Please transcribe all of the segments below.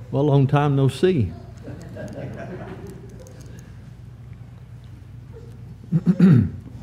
Well, long time no see. I'd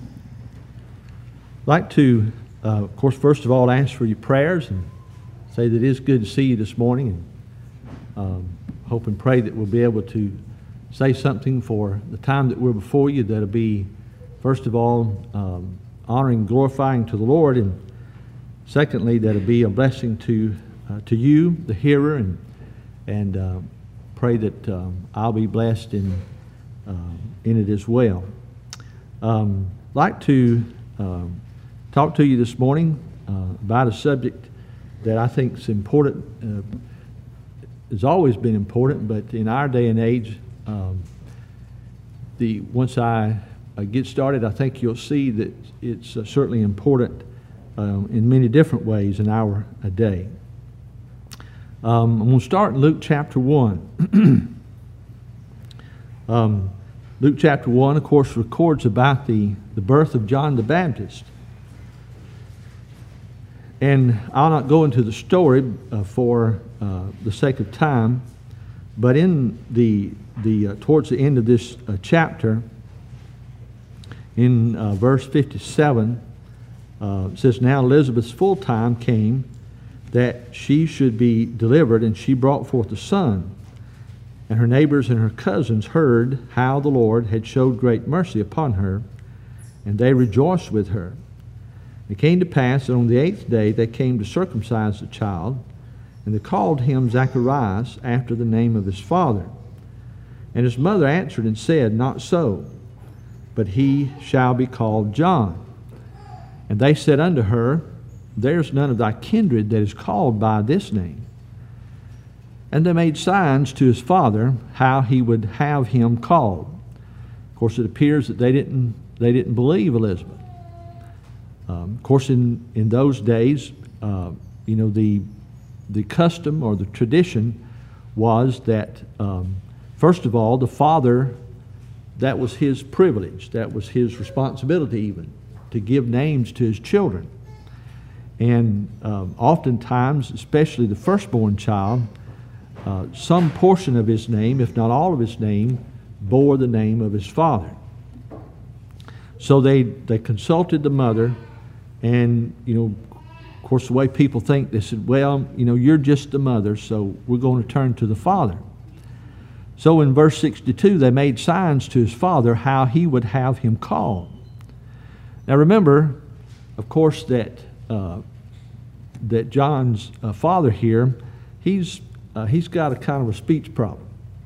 like to, of course, first of all, ask for your prayers and say that it is good to see you this morning, and hope and pray that we'll be able to say something for the time that we're before you that'll be, first of all, honoring and glorifying to the Lord, and secondly, that'll be a blessing to you, the hearer, and pray that I'll be blessed in it as well. I'd like to talk to you this morning about a subject that I think is important, has always been important, but in our day and age, once I get started, I think you'll see that it's certainly important in many different ways in our day. I'm going to start in Luke chapter 1. Luke chapter 1, of course, records about the birth of John the Baptist. And I'll not go into the story for the sake of time, but in towards the end of this chapter, in verse 57, it says, "Now Elizabeth's full time came that she should be delivered, and she brought forth a son. And her neighbors and her cousins heard how the Lord had showed great mercy upon her, and they rejoiced with her. It came to pass that on the 8th day they came to circumcise the child, and they called him Zacharias after the name of his father. And his mother answered and said, Not so, but he shall be called John. And they said unto her, There's none of thy kindred that is called by this name. And they made signs to his father how he would have him called." Of course, it appears that they didn't believe Elizabeth. Of course, in those days, the custom or the tradition was that, first of all, the father, that was his privilege, that was his responsibility even, to give names to his children. And oftentimes, especially the firstborn child, some portion of his name, if not all of his name, bore the name of his father. So they consulted the mother, and, of course, the way people think, they said, well, you're just the mother, so we're going to turn to the father. So in verse 62, they made signs to his father how he would have him called. Now remember, of course, that John's father here, he's got a kind of a speech problem.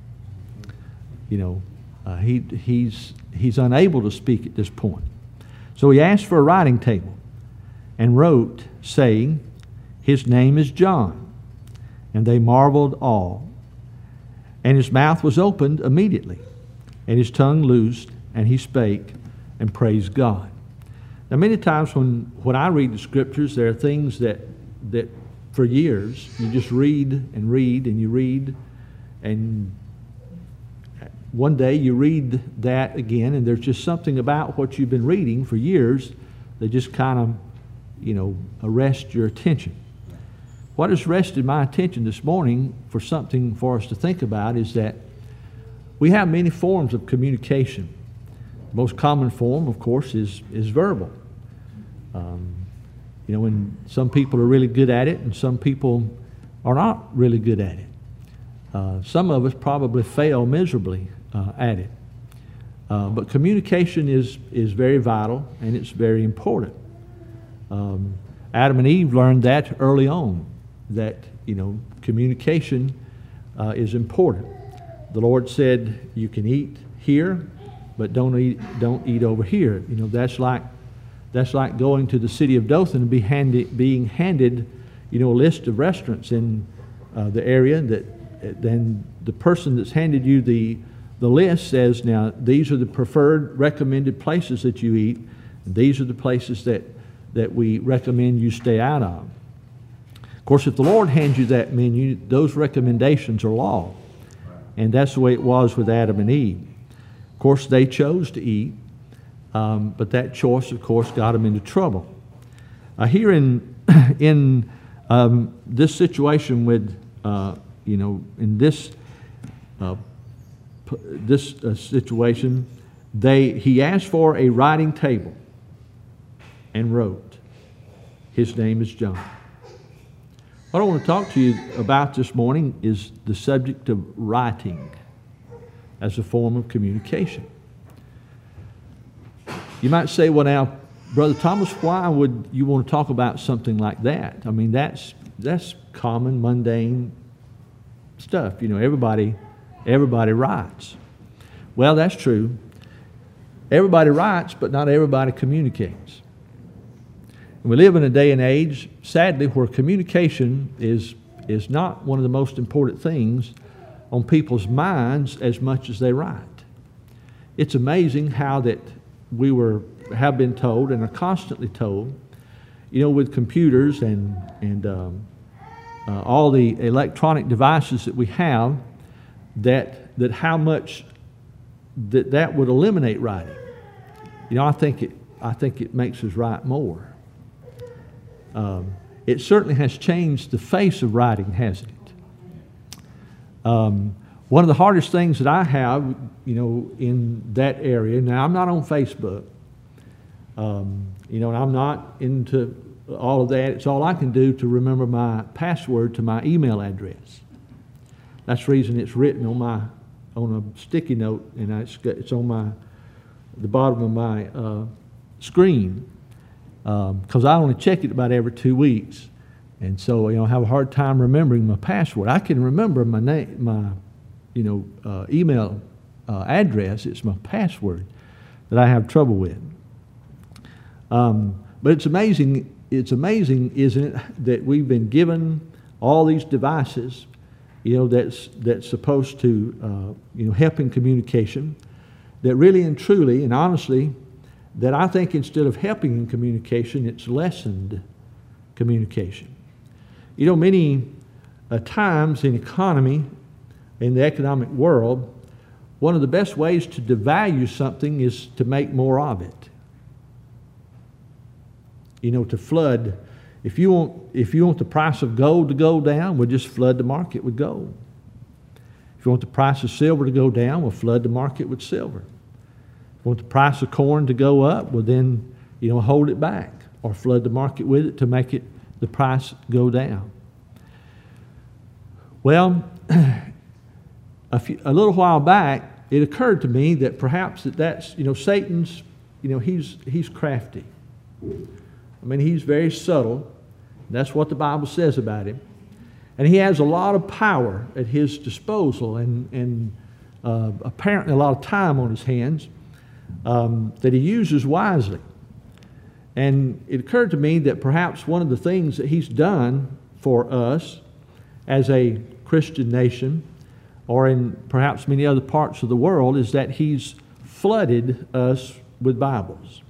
He's unable to speak at this point. So he asked for a writing table and wrote, saying, His name is John. And they marveled all. And his mouth was opened immediately, and his tongue loosed, and he spake and praised God. Now, many times when I read the Scriptures, there are things that for years you just read and read and you read, and one day you read that again, and there's just something about what you've been reading for years that just kind of, arrest your attention. What has arrested my attention this morning for something for us to think about is that we have many forms of communication. The most common form, of course, is verbal. And some people are really good at it, and some people are not really good at it. Some of us probably fail miserably at it. But communication is very vital, and it's very important. Adam and Eve learned that early on, that communication is important. The Lord said, "You can eat here, but don't eat over here." That's like going to the city of Dothan and being handed a list of restaurants in the area. That then the person that's handed you the list says, "Now these are the preferred recommended places that you eat, and these are the places that we recommend you stay out of." Of course, if the Lord hands you that menu, those recommendations are law. And that's the way it was with Adam and Eve. Of course, they chose to eat, but that choice, of course, got them into trouble. Here in this situation with in this situation, he asked for a writing table and wrote. His name is John. What I want to talk to you about this morning is the subject of writing as a form of communication. You might say, well now, Brother Thomas, why would you want to talk about something like that? I mean, that's common, mundane stuff. Everybody writes. Well, that's true. Everybody writes, but not everybody communicates. And we live in a day and age, sadly, where communication is not one of the most important things on people's minds as much as they write. It's amazing how that we have been told and are constantly told, with computers and all the electronic devices that we have, that how much that would eliminate writing. I think it makes us write more. It certainly has changed the face of writing, hasn't it? One of the hardest things that I have, in that area. Now, I'm not on Facebook. And I'm not into all of that. It's all I can do to remember my password to my email address. That's the reason it's written on a sticky note, and it's on the bottom of my screen, because I only check it about every 2 weeks, and so I have a hard time remembering my password. I can remember my name, my email address. It's my password that I have trouble with. But it's amazing. It's amazing, isn't it, that we've been given all these devices, that's supposed to, help in communication, that really and truly and honestly, that I think instead of helping in communication, it's lessened communication. Many times in economy, in the economic world, one of the best ways to devalue something is to make more of it. To flood. If you want the price of gold to go down, we'll just flood the market with gold. If you want the price of silver to go down, we'll flood the market with silver. If you want the price of corn to go up, we'll then, hold it back or flood the market with it to make the price go down. Well, a little while back, it occurred to me that perhaps that's Satan's, he's crafty. I mean, he's very subtle. That's what the Bible says about him. And he has a lot of power at his disposal and apparently a lot of time on his hands that he uses wisely. And it occurred to me that perhaps one of the things that he's done for us as a Christian nation, or in perhaps many other parts of the world, is that he's flooded us with Bibles.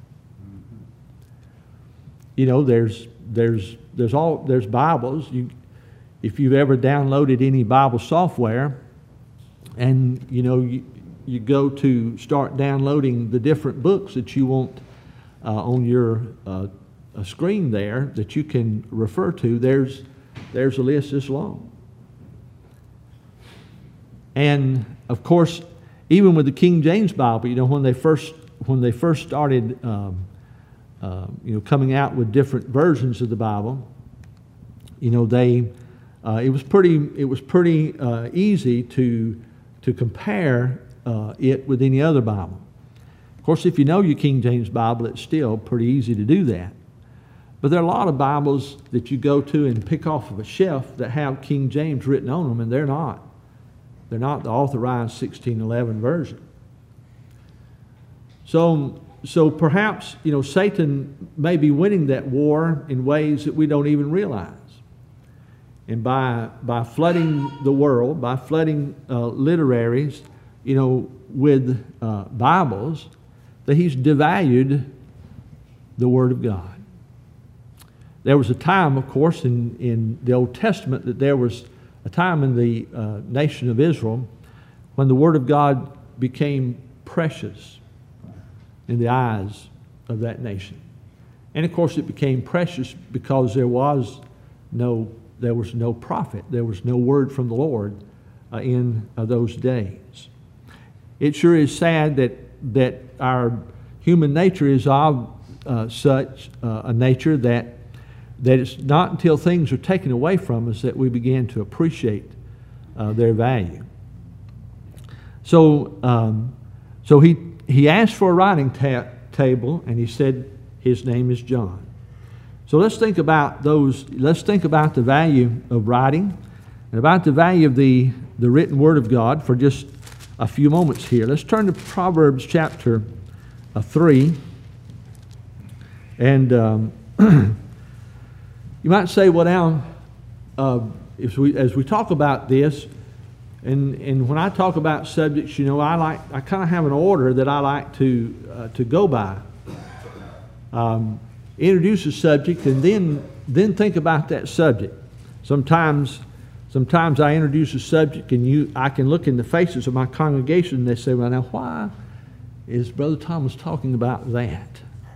There's Bibles. If you've ever downloaded any Bible software, and you go to start downloading the different books that you want on your screen there that you can refer to, there's a list this long. And of course, even with the King James Bible, when they first started coming out with different versions of the Bible, it was pretty easy to compare it with any other Bible. Of course, if you know your King James Bible, it's still pretty easy to do that. But there are a lot of Bibles that you go to and pick off of a shelf that have King James written on them, and they're not. They're not the authorized 1611 version. So perhaps, Satan may be winning that war in ways that we don't even realize. And by flooding the world, by flooding literaries, with Bibles, that he's devalued the Word of God. There was a time, of course, in the Old Testament that there was a time in the nation of Israel when the Word of God became precious in the eyes of that nation. And of course it became precious because there was no no prophet. There was no word from the Lord in those days. It sure is sad that our human nature is of such a nature that it's not until things are taken away from us that we begin to appreciate their value. So he asked for a writing table, and he said his name is John. So let's think about those. Let's think about the value of writing and about the value of the written Word of God for just a few moments here. Let's turn to Proverbs chapter 3. And you might say, well, now, as we talk about this, and when I talk about subjects, I kind of have an order that I like to go by. Introduce a subject and then think about that subject. Sometimes I introduce a subject and I can look in the faces of my congregation and they say, well, now why is Brother Thomas talking about that?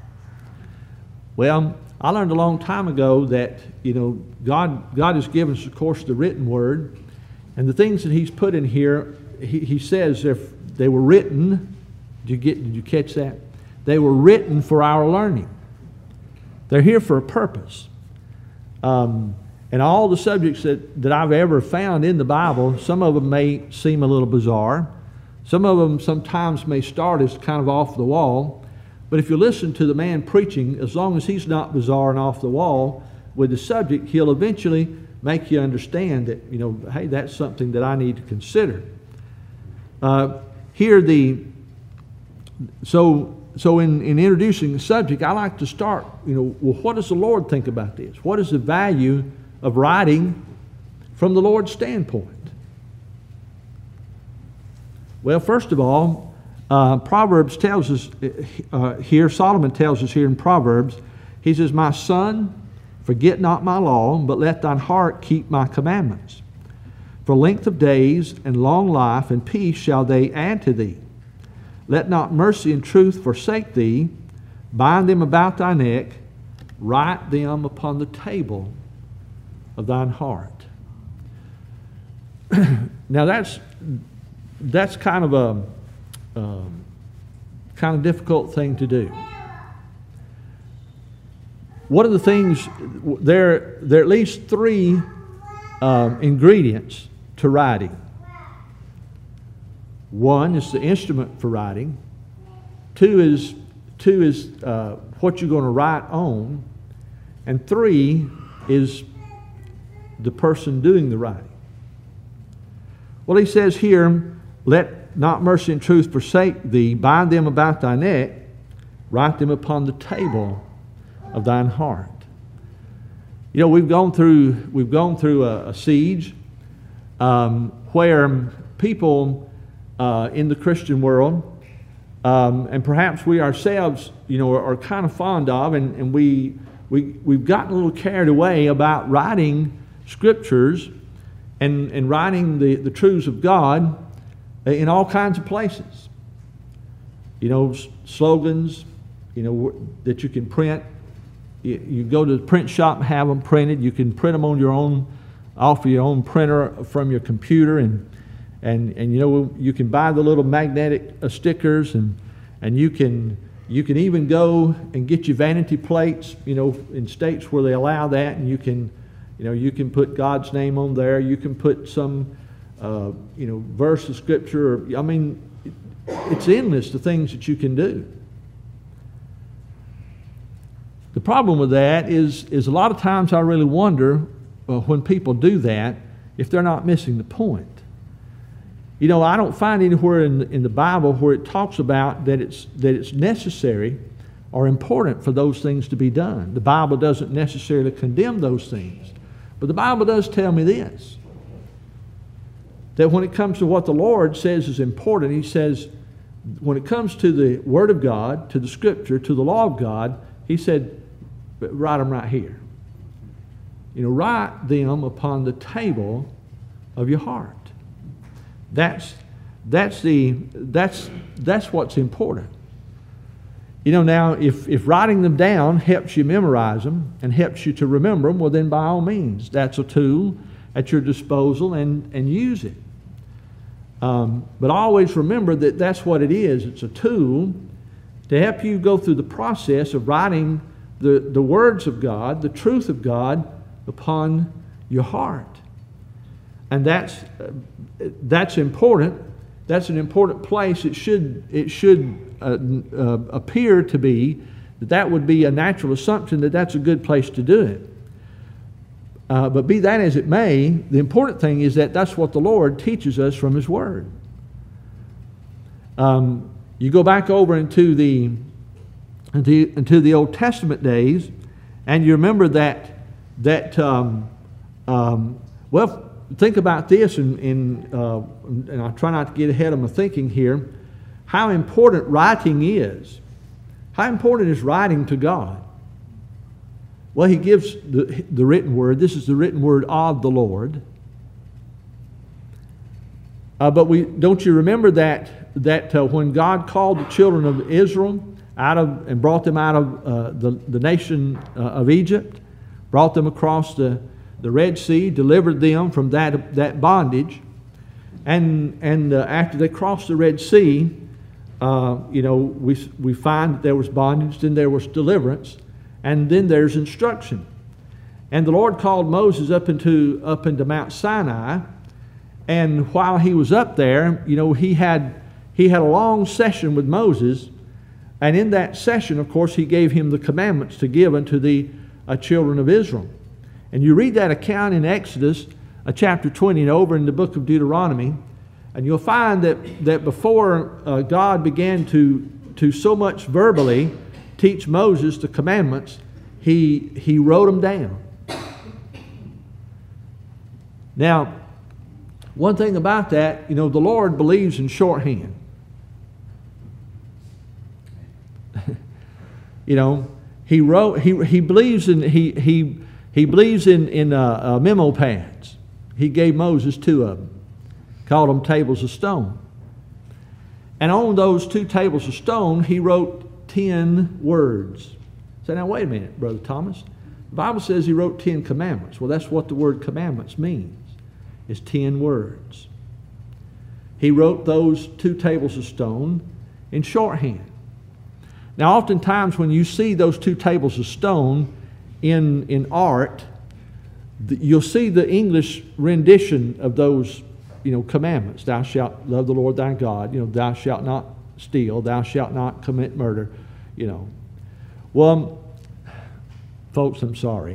Well, I learned a long time ago that God has given us, of course, the written word, and the things that He's put in here. He says if they were written. Did you catch that? They were written for our learning. They're here for a purpose. And all the subjects that I've ever found in the Bible, some of them may seem a little bizarre. Some of them sometimes may start as kind of off the wall. But if you listen to the man preaching, as long as he's not bizarre and off the wall with the subject, he'll eventually make you understand that, hey, that's something that I need to consider. So in introducing the subject, I like to start, well, what does the Lord think about this? What is the value of writing from the Lord's standpoint? Well, first of all, Proverbs tells us here, Solomon tells us here in Proverbs, he says, my son, forget not my law, but let thine heart keep my commandments. For length of days and long life and peace shall they add to thee. Let not mercy and truth forsake thee. Bind them about thy neck. Write them upon the table of thine heart. Now that's kind of a difficult thing to do. One of the things, there are at least 3 ingredients to writing. 1 is the instrument for writing. 2 is what you're going to write on. And 3 is the person doing the writing. Well, he says here, let not mercy and truth forsake thee. Bind them about thy neck. Write them upon the table of thine heart. We've gone through a siege where people in the Christian world, and perhaps we ourselves, are kind of fond of, and we've gotten a little carried away about writing scriptures and writing the truths of God in all kinds of places. Slogans, that you can print. You go to the print shop and have them printed. You can print them on off of your own printer from your computer, and you can buy the little magnetic stickers, and you can even go and get your vanity plates, in states where they allow that, and you can put God's name on there. You can put some verse of scripture. It's endless the things that you can do. The problem with that is a lot of times I really wonder when people do that if they're not missing the point. I don't find anywhere in the Bible where it talks about that it's necessary or important for those things to be done. The Bible doesn't necessarily condemn those things. But the Bible does tell me this, that when it comes to what the Lord says is important, He says, when it comes to the Word of God, to the Scripture, to the law of God, He said, write them right here. Write them upon the table of your heart. That's what's important. You know, now, if writing them down helps you memorize them and helps you to remember them, well, then by all means, that's a tool at your disposal, and use it. But always remember that that's what it is. It's a tool to help you go through the process of writing the words of God, the truth of God, upon your heart. And that's important. That's an important place. It should appear to be that would be a natural assumption that that's a good place to do it. But be that as it may, the important thing is that that's what the Lord teaches us from His Word. You go back over into the Old Testament days, and you remember well, think about this, and I try not to get ahead of my thinking here, how important writing is. How important is writing to God? Well, He gives the written word. This is the written word of the Lord. But don't you remember that when God called the children of Israel and brought them out of the nation of Egypt, brought them across the Red Sea, delivered them from that bondage, and after they crossed the Red Sea, we find that there was bondage, then there was deliverance, and then there's instruction. And the Lord called Moses up into Mount Sinai, and while he was up there, he had a long session with Moses, and in that session, of course, he gave him the commandments to give unto the children of Israel. And you read that account in Exodus chapter 20 and over in the book of Deuteronomy, and you'll find that before God began to so much verbally teach Moses the commandments, he wrote them down. Now, one thing about that, the Lord believes in shorthand. He believes in memo pads. He gave Moses 2 of them, called them tables of stone. And on those 2 tables of stone, he wrote 10 words. So now wait a minute, Brother Thomas. The Bible says he wrote 10 commandments. Well, that's what the word commandments means. It's 10 words. He wrote those 2 tables of stone in shorthand. Now, oftentimes when you see those 2 tables of stone in art, you'll see the English rendition of those, commandments. Thou shalt love the Lord thy God. Thou shalt not steal. Thou shalt not commit murder. Well, folks, I'm sorry.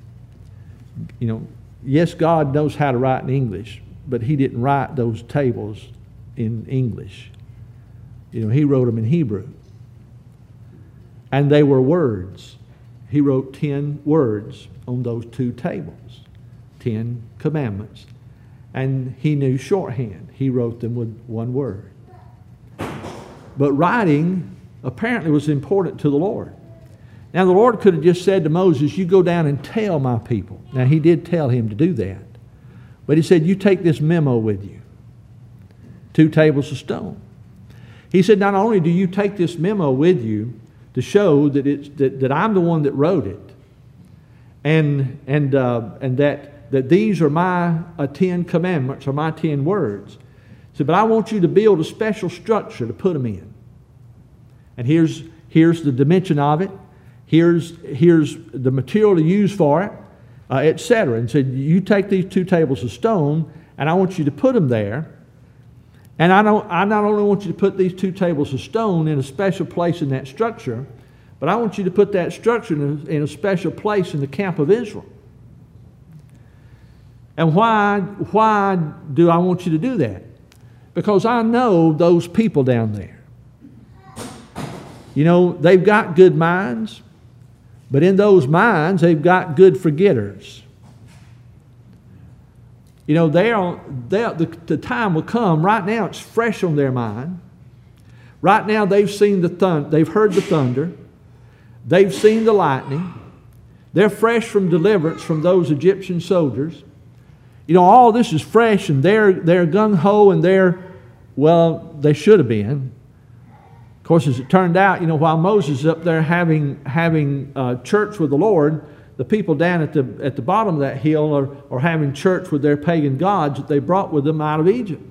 Yes, God knows how to write in English, but He didn't write those tables in English. He wrote them in Hebrew. And they were words. He wrote 10 words on those 2 tables, 10 commandments. And He knew shorthand. He wrote them with 1 word. But writing apparently was important to the Lord. Now, the Lord could have just said to Moses, you go down and tell my people. Now, He did tell him to do that. But He said, you take this memo with you, 2 tables of stone. He said, not only do you take this memo with you to show that I'm the one that wrote it, and that these are my 10 commandments, or my 10 words. He said, but I want you to build a special structure to put them in. And here's the dimension of it. Here's the material to use for it, etc. And said, you take these 2 tables of stone, and I want you to put them there. And I not only want you to put these 2 tables of stone in a special place in that structure, but I want you to put that structure in a special place in the camp of Israel. And why do I want you to do that? Because I know those people down there. They've got good minds, but in those minds, they've got good forgetters. The time will come. Right now, it's fresh on their mind. Right now, they've seen they've heard the thunder. They've seen the lightning. They're fresh from deliverance from those Egyptian soldiers. All this is fresh, and they're gung-ho, and they should have been. Of course, as it turned out, while Moses is up there having church with the Lord, the people down at the bottom of that hill are having church with their pagan gods that they brought with them out of Egypt.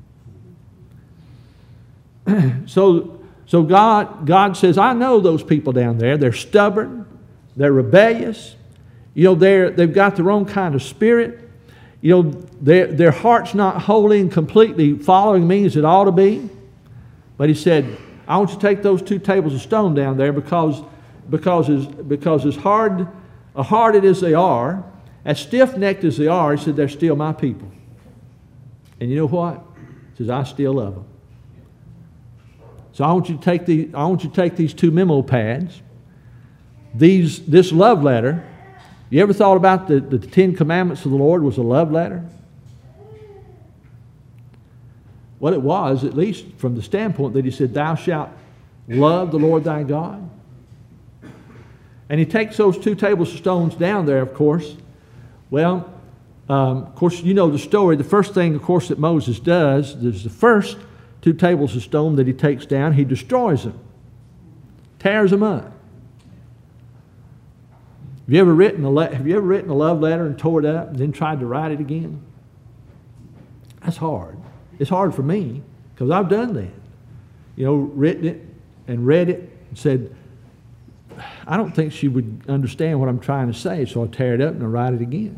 So God says, I know those people down there. They're stubborn. They're rebellious. They've got their own kind of spirit. Their heart's not wholly and completely following me as it ought to be. But he said, I want you to take those 2 tables of stone down there because as hard-hearted as they are, as stiff-necked as they are, he said, they're still my people. And you know what? He says, I still love them. So I want you to take these 2 memo pads, this love letter. You ever thought about the 10 Commandments of the Lord was a love letter? What it was, at least from the standpoint that he said, thou shalt love the Lord thy God. And he takes those 2 tables of stones down there, of course. Well, of course, you know the story. The first thing, of course, that Moses does is the first 2 tables of stone that he takes down, he destroys them, tears them up. Have you ever written a love letter and tore it up and then tried to write it again? That's hard. It's hard for me because I've done that. Written it and read it and said, I don't think she would understand what I'm trying to say, so I tear it up and I write it again.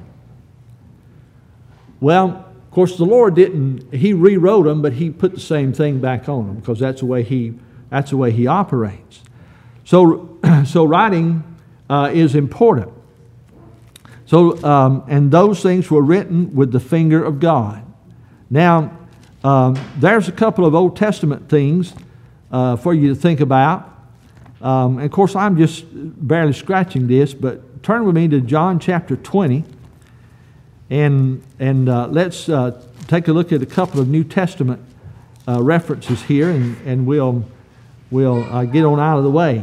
Well, of course, the Lord didn't. He rewrote them, but He put the same thing back on them because that's the way He operates. So writing is important. And those things were written with the finger of God. Now, there's a couple of Old Testament things for you to think about. And of course, I'm just barely scratching this, but turn with me to John chapter 20. And let's take a look at a couple of New Testament references here, and we'll get on out of the way.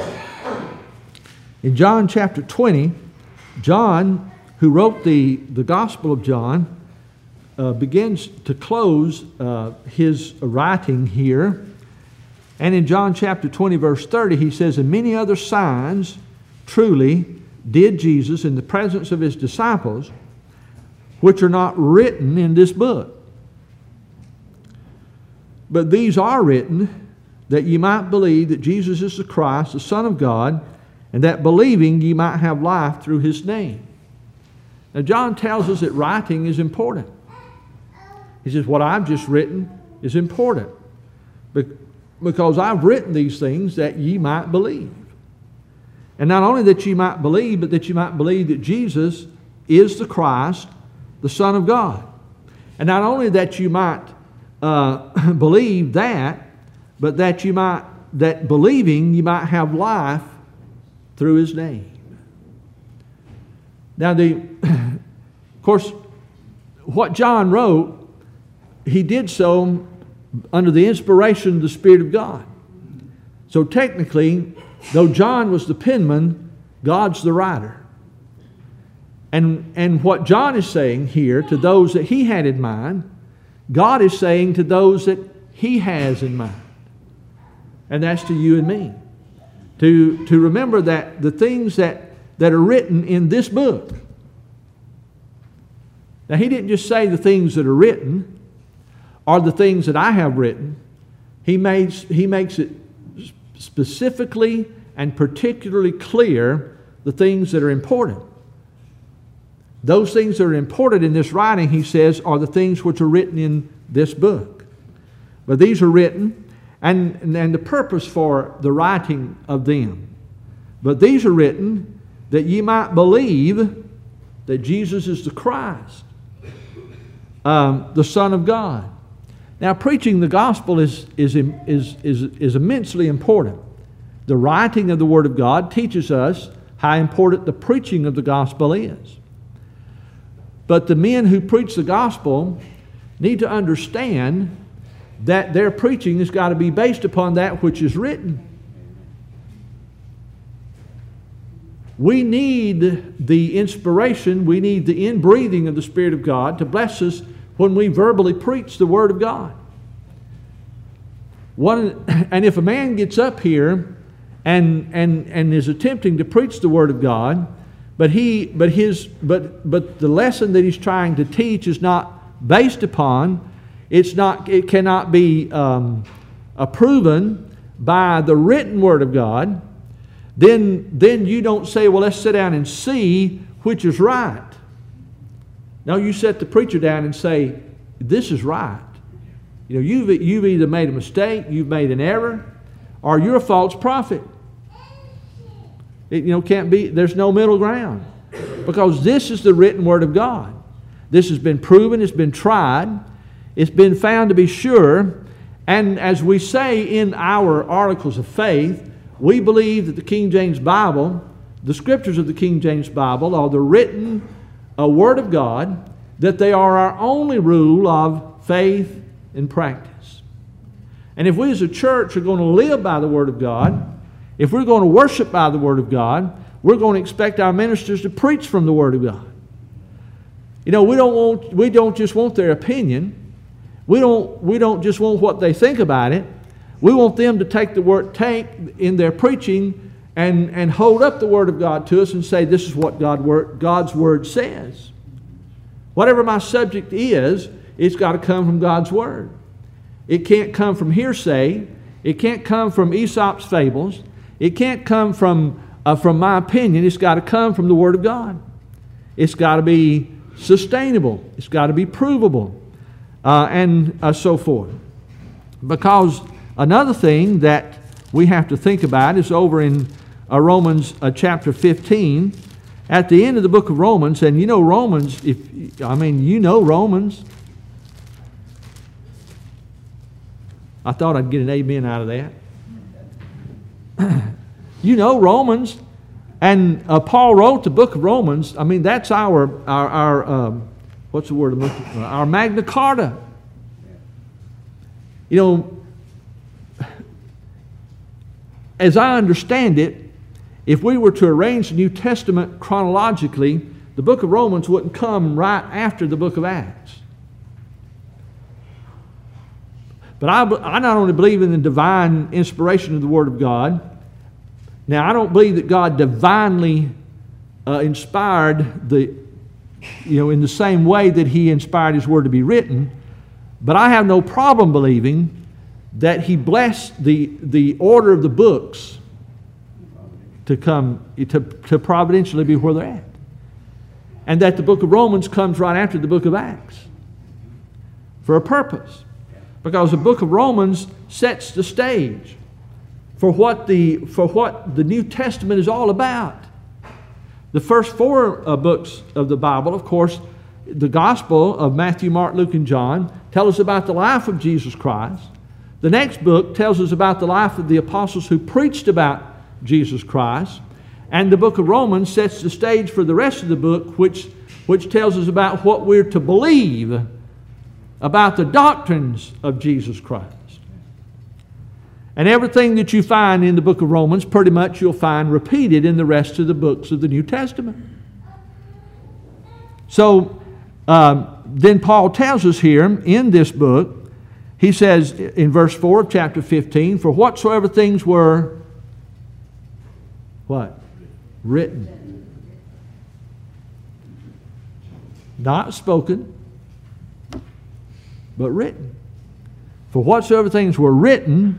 In John chapter 20, John, who wrote the Gospel of John, begins to close his writing here. And in John chapter 20, verse 30, he says, and many other signs truly did Jesus in the presence of his disciples, which are not written in this book. But these are written that ye might believe that Jesus is the Christ, the Son of God, and that believing ye might have life through his name. Now John tells us that writing is important. He says, what I've just written is important because I've written these things that ye might believe. And not only that ye might believe, but that ye might believe that Jesus is the Christ, the Son of God. And not only that you might believe that, but that believing you might have life through his name. Now, of course, what John wrote, he did so under the inspiration of the Spirit of God. So technically, though John was the penman, God's the writer. And what John is saying here to those that he had in mind, God is saying to those that he has in mind. And that's to you and me. To remember that the things that are written in this book. Now, he didn't just say the things that are written or the things that I have written. He makes it specifically and particularly clear the things that are important. Those things that are important in this writing, he says, are the things which are written in this book. But these are written, and the purpose for the writing of them. But these are written that ye might believe that Jesus is the Christ, the Son of God. Now, preaching the gospel is immensely important. The writing of the Word of God teaches us how important the preaching of the gospel is. But the men who preach the gospel need to understand that their preaching has got to be based upon that which is written. We need the inspiration, we need the inbreathing of the Spirit of God to bless us when we verbally preach the Word of God. And if a man gets up here and is attempting to preach the Word of God, but the lesson that he's trying to teach is not based upon, it cannot be proven by the written Word of God, then you don't say, well, let's sit down and see which is right. No, you set the preacher down and say, this is right. You know, you've either made a mistake, you've made an error, or you're a false prophet. It, can't be, there's no middle ground. Because this is the written Word of God. This has been proven, it's been tried, it's been found to be sure, and as we say in our articles of faith, we believe that the King James Bible, the Scriptures of the King James Bible, are the written Word of God, that they are our only rule of faith and practice. And if we as a church are going to live by the Word of God, if we're going to worship by the Word of God, we're going to expect our ministers to preach from the Word of God. We don't just want their opinion. We don't just want what they think about it. We want them to take in their preaching and hold up the Word of God to us and say, this is what God's Word says. Whatever my subject is, it's got to come from God's Word. It can't come from hearsay. It can't come from Aesop's fables. It can't come from my opinion. It's got to come from the Word of God. It's got to be sustainable. It's got to be provable, and so forth. Because another thing that we have to think about is over in Romans chapter 15. At the end of the book of Romans, and Romans, Romans. I thought I'd get an amen out of that. Romans, and Paul wrote the book of Romans. That's our what's the word I'm looking for? Our Magna Carta. As I understand it, if we were to arrange the New Testament chronologically, the book of Romans wouldn't come right after the book of Acts. But I not only believe in the divine inspiration of the Word of God. Now, I don't believe that God divinely inspired in the same way that He inspired His Word to be written. But I have no problem believing that He blessed the order of the books to come to providentially be where they're at, and that the book of Romans comes right after the book of Acts for a purpose, because the book of Romans sets the stage for what the New Testament is all about. The first four books of the Bible, of course, the Gospel of Matthew, Mark, Luke, and John, tell us about the life of Jesus Christ. The next book tells us about the life of the apostles who preached about Jesus Christ. And the book of Romans sets the stage for the rest of the book, which tells us about what we're to believe about the doctrines of Jesus Christ. And everything that you find in the book of Romans, pretty much you'll find repeated in the rest of the books of the New Testament. So, then Paul tells us here in this book, he says in verse 4 of chapter 15, for whatsoever things were, what? Written. Not spoken, but written. For whatsoever things were written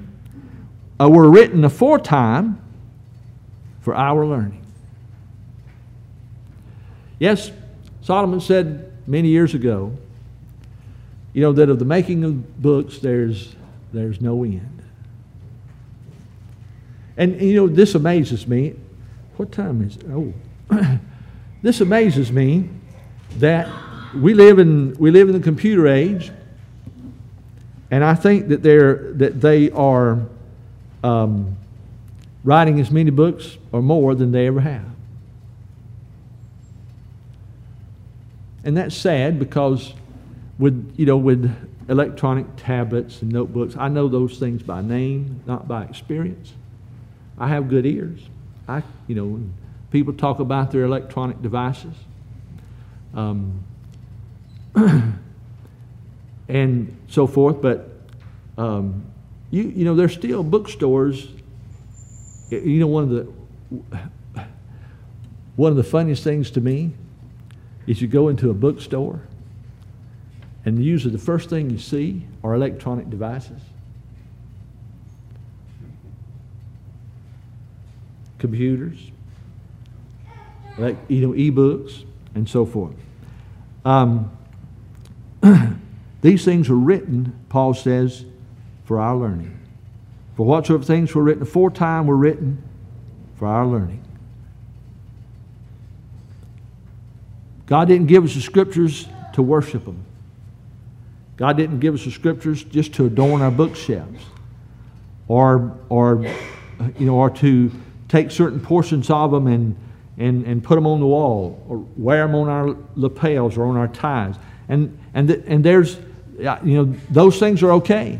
aforetime for our learning. Yes, Solomon said many years ago, that of the making of books, there's no end. And, this amazes me. What time is it? Oh. This amazes me that we live in the computer age, and I think that they are writing as many books or more than they ever have. And that's sad, because with electronic tablets and notebooks, I know those things by name, not by experience. I have good ears. When people talk about their electronic devices, and so forth, but You know, there's still bookstores. You know, one of the funniest things to me is you go into a bookstore and usually the first thing you see are electronic devices. Computers, e-books, and so forth. These things are written, Paul says, for our learning. For whatsoever things were written aforetime were written for our learning. God didn't give us the Scriptures to worship them. God didn't give us the Scriptures just to adorn our bookshelves, or to take certain portions of them and put them on the wall, or wear them on our lapels or on our ties. And there's, those things are okay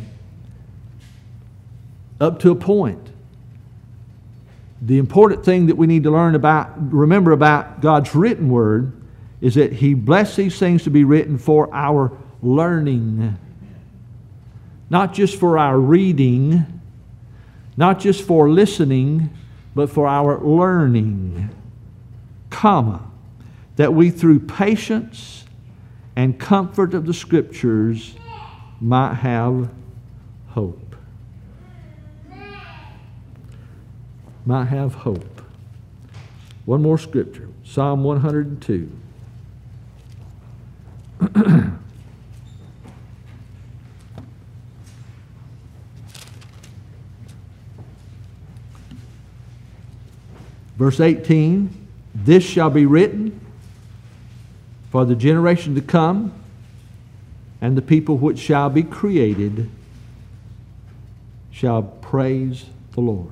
up to a point. The important thing that we need to remember about God's written word is that He blessed these things to be written for our learning. Not just for our reading, not just for listening, but for our learning, that we through patience and comfort of the Scriptures might have hope. Might have hope. One more scripture, Psalm 102. Verse 18, this shall be written for the generation to come, and the people which shall be created shall praise the Lord.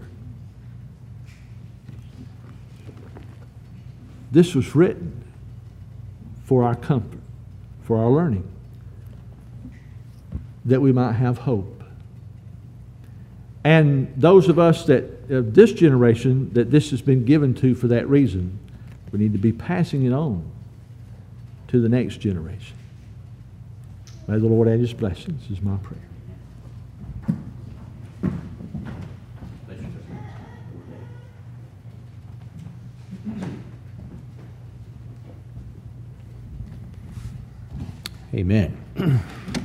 This was written for our comfort, for our learning, that we might have hope. And those of us of this generation that this has been given to for that reason, we need to be passing it on to the next generation. May the Lord add His blessings, is my prayer. Amen.